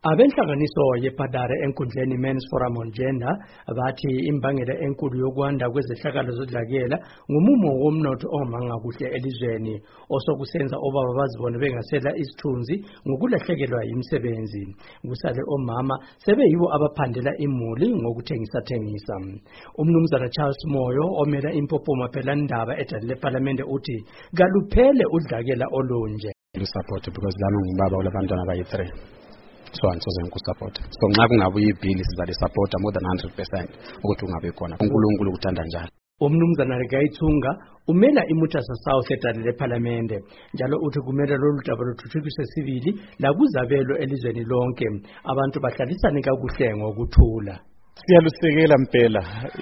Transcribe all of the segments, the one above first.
Abenhlanganiso yePadare enkundleni Men's Forum on Gender bathi imbangela enkulu yokwanda kwezehlakalo zodlakela ngumumo womnotho omanga kuhle elizweni osokusenza obaba bazibone bengasela isithunzi ngokulahlekelwa imisebenzi kusale omama sebeyibo abaphandela imuli ngokuthengisa. Umnumzana Charles Moyo omela Impophoma phela ndaba edalile eParliament uthi kaluphele udlakela olunje. Support because lami ngibaba olabantwana abayi3. So support. So nxa kungabuya ibill sizali support more than 100% ukuthi ungabe khona. uNkulunkulu uthanda njalo. Umnumzana Regayithunga umela iMutasa South edalile eParliament njalo uthi kumele lolu daba luthuthukiswe sibili lakuzabelo elizweni lonke abantu bahlalisane kakuhle ngokuthula. Siyalusekela mpela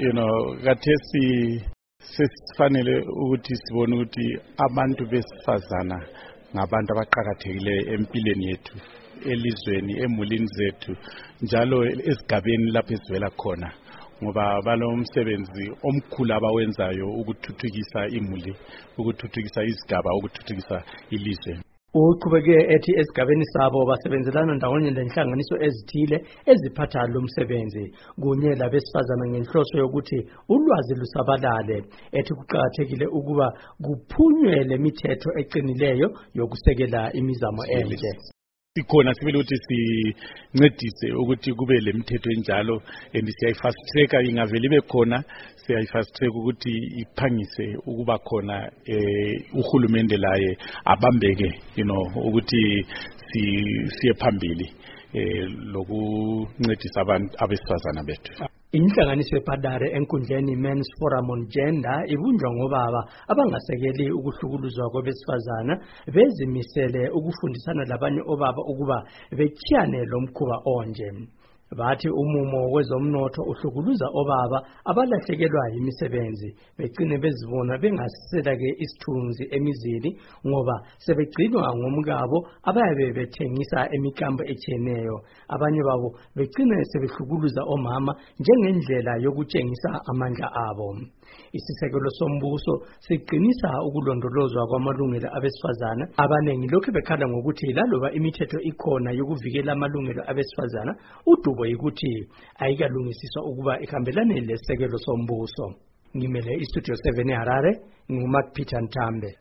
kathesi sesifanele ukuthi sibone ukuthi abantu besifazana ngabantu abaqhakathekile empilweni yethu elizweni emulini zethu njalo esigabeni lapho esivela khona ngoba balomsebenzi omkhulu abawenzayo ukuthuthukisa imuli ukuthuthukisa izigaba ukuthuthukisa ilizwe. Uqhubeke ethi esigabeni sabo basebenzelana ndawonye lenhlanganiso ezithile eziphatha lo msebenzi kunye labesifazana ngenhloso yokuthi ulwazi lusabalale ethi kuqhakathekile ukuba kuphunywe lemithetho eqinileyo yokusekela imizamo enhle. Sikhona sibele ukuthi sincedise ukuthi kube lemithetho enjalo and siyayifast track ingaveli bekhona siyayifast track ukuthi iphangise ukuba khona uhulumende laye abambeke ukuthi siye phambili lokuncedisa abantu abesifazana bethu. Inhlanganiso yePadare enkundleni Men's Forum on Gender ibunjwa ngobaba abangasekeli ukuhlukuluzwa kwabesifazana bezimisele ukufundisana labanye obaba ukuba bechiyane lomkhuba onje. Bathi umumo wezomnotho uhlukuluza obaba abalahlekelwa yimisebenzi begcine bezibona bengasela-ke isithunzi emizini ngoba sebegcinwa ngomkabo abayabe bethengisa emikambo etshiyeneyo. Abanye babo begcine sebehlukuluza omama njengendlela yokutshengisa amandla abo. Isisekelo sombuso siqinisa ukulondolozwa kwamalungelo abesifazana. Abanengi lokhu bekhala ngokuthi laloba imithetho ikhona yokuvikela amalungelo abesifazana udubo yikuthi ayikalungisiswa ukuba ihambelane lesekelo sombuso. Ngimele iStudio 7 eHarare, nguMark Peter Ntambe.